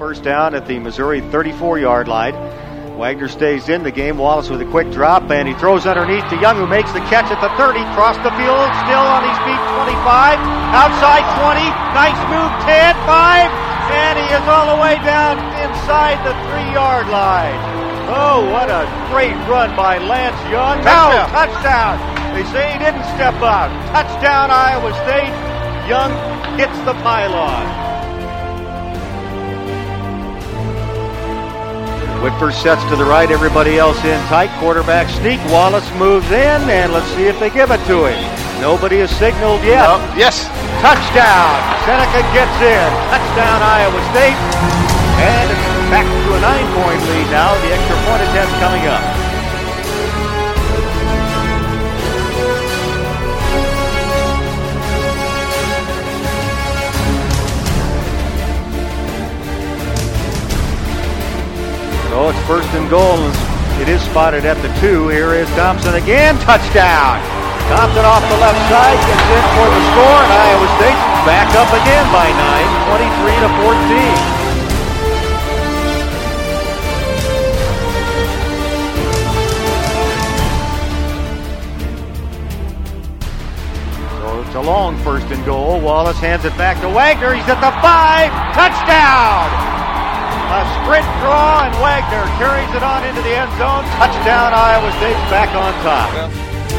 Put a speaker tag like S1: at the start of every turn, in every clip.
S1: first down at the Missouri 34-yard line. Wagner stays in the game. Wallace with a quick drop, and he throws underneath to Young, who makes the catch at the 30. Cross the field, still on his feet, 25. Outside 20. Nice move, 10, 5. And he is all the way down inside the 3-yard line. Oh, what a great run by Lance Young. Touchdown. They say he didn't step out. Touchdown, Iowa State. Young hits the pylon. Whitford sets to the right, everybody else in tight. Quarterback sneak. Wallace moves in, and let's see if they give it to him. Nobody has signaled yet.
S2: Yes.
S1: Touchdown. Seneca gets in. Touchdown, Iowa State. And it's back to a 9-point lead now. The extra point attempt coming up. So it's first and goal. It is spotted at the 2. Here is Thompson again. Touchdown. Thompson off the left side gets in for the score, and Iowa State back up again by 9, 23-14. So it's a long first and goal. Wallace hands it back to Wagner. He's at the 5. Touchdown. A sprint draw, and Wagner carries it on into the end zone. Touchdown, Iowa State's back on top. Yeah.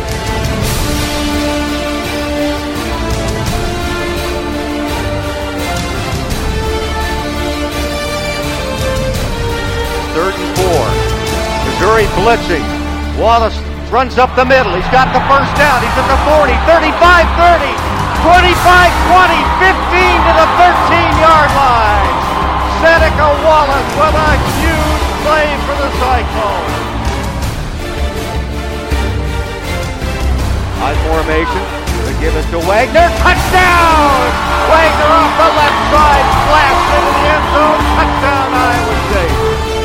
S1: Third and 4. Missouri blitzing. Wallace runs up the middle. He's got the first down. He's at the 40, 35, 30, 25, 20, 15 to the 13-yard line. Seneca Wallace with a huge play for the Cyclones. High formation. They give it to Wagner. Touchdown! Wagner off the left side. Blast into the end zone. Touchdown, Iowa State.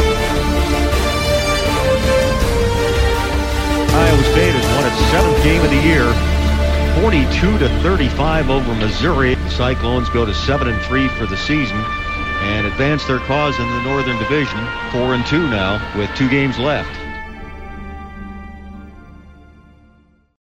S3: Iowa State has won its 7th game of the year. 42-35 over Missouri. The Cyclones go to 7-3 for the season and advance their cause in the Northern Division, 4-2 now with 2 games left.